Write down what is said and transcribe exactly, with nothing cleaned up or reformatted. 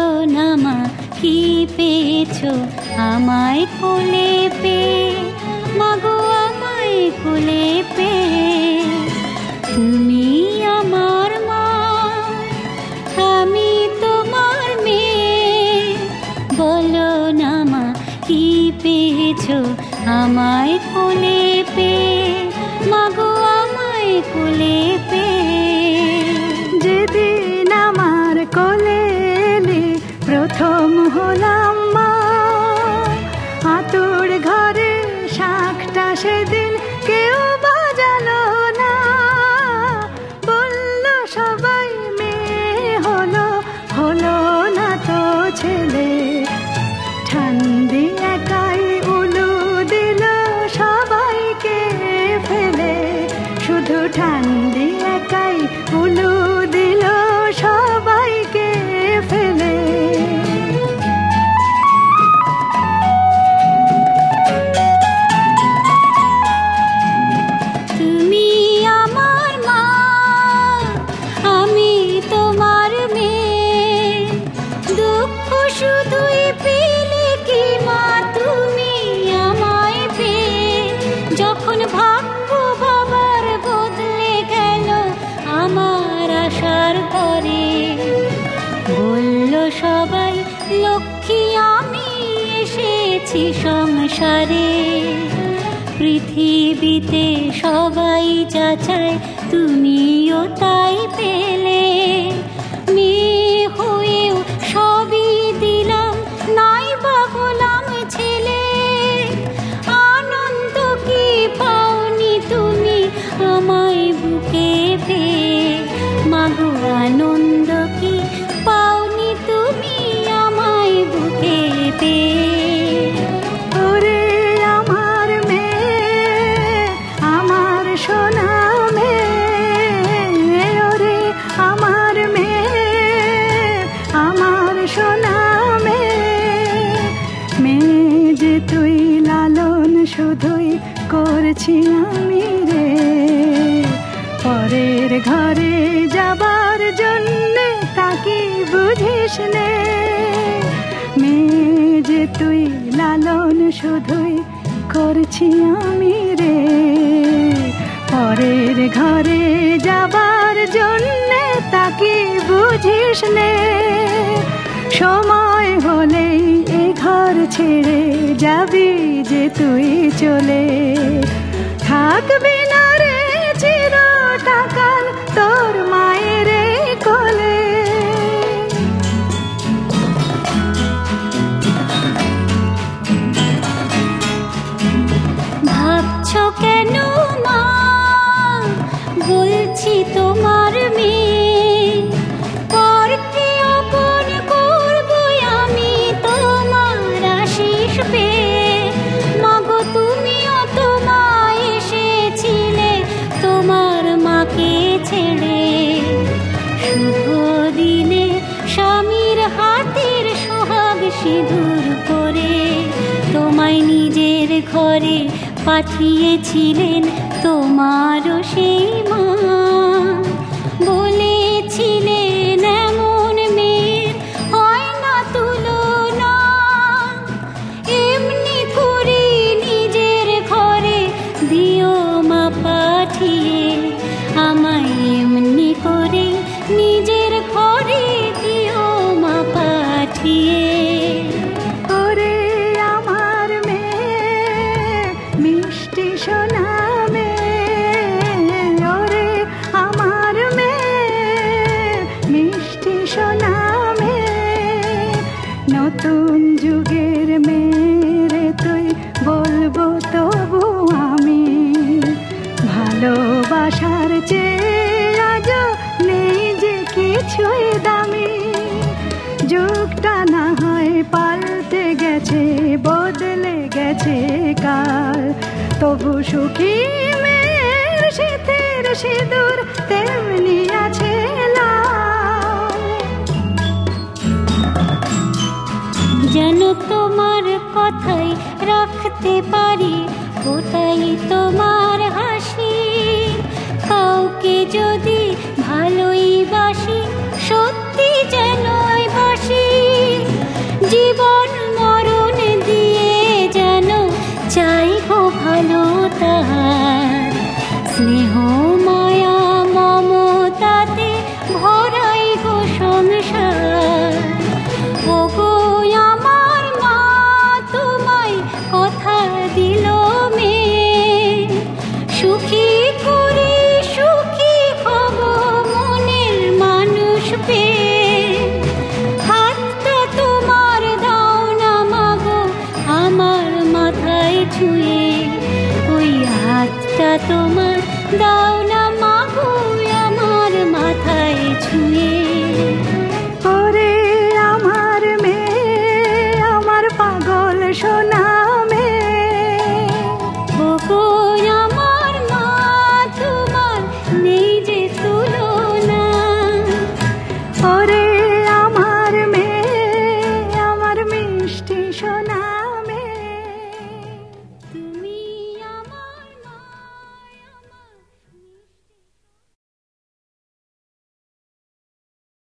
না মা কি পেয়েছো আমায় কোলে পেয়ে, মাগো আমায় কোলে পেয়ে। তুমি আমার মা, আমি তোমার মেয়ে, বলো না মা কি পেয়েছো আমায় কোলে পেয়ে, মাগো আমায় কোলে পেয়ে। যেদিন আমার কোলে এলে প্রথম হলাম মা, আতুর ঘরে শাঁখটা সেদিন কেউ বাজালো না। বলল সবাই মেয়ে হলো, হলো না তো ছেলে। ঠান্ডি একাই উলু দিল সবাইকে ফেলে, শুধু ঠান্ডি একাই উলু দিল সবাইকে ফেলে। তুমি আমার মা, আমি তোমার মেয়ে, দুঃখ শুধুই পেলে কি মা তুমি আমায় পেয়ে। যখন ভাগ্য বাবার বদলে গেল আমার আশার তরে, বলল সবাই লক্ষ্মী আমি এসেছি সংসারে। পৃথিবীতে সবাই যা চায় তুমিও তাই পেলে, মেয়ে হয়েও সবই দিলাম নাই বা হলাম ছেলে। আনন্দ কি পাওনি তুমি আমায় বুকে পেয়ে, মাগো আনন্দ কি পাওনি তুমি আমায় বুকে পেয়ে। ওরে আমার মেয়ে, আমার সোনা মেয়ে, ওরে আমার মেয়ে, আমার সোনা মেয়ে। মেয়ে যে তুই লালন শুধুই করছি আমি রে, পরের ঘরে যাবার জন্যে তাকে বুঝিস নে। মেয়ে যে তুই লালন শুধুই করছি আমি রে, পরের ঘরে যাবার জন্যে তাকে বুঝিস নে। সময় হলেই এ ঘর ছেড়ে যাবি যে তুই চলে, থাকবি না রে চিরটাকাল তোর মায়ের কোলে। ভাবছো কেন মা বলছি তোমার মেয়ে, পরকে আপন করবো আমি তোমার আশিস পেয়ে। মাগো তুমিও তো মা এসেছিলে তোমার মাকে ছেড়ে, শুভ দিনে স্বামীর হাতের সোহাগ সিঁদুর করে তোমায় নিজের ঘরে পাঠিয়েছিলেন তোমারও সেই মা। বলেছিলেন এমন মেয়ের হয় না তুলনা, এমনি করে নিজের ঘরে দিও মা পাঠিয়ে, আমায় এমনি করে নিজের ঘরে দিও মা পাঠিয়ে। ওরে আমার মেয়ে, মিষ্টি সোনা মেয়ে, ওরে আমার মেয়ে, মিষ্টি সোনা মেয়ে। নতুন যুগের মেয়ে তুই বলবো তবু আমি, ভালোবাসার চেয়ে আজ নেই যে কিছুই দামি। যুগটা না হয় পাল্টে গেছে, বদলে গেছে কাল, তবু সুখী মেয়ের শীতের সিঁদুর তেমনি আছে লাল। যেন তোমার কথাই রাখতে পারি, ওটাই তোমার হাসি। কাউকে যদি ভালোই বাসি সত্যি যেন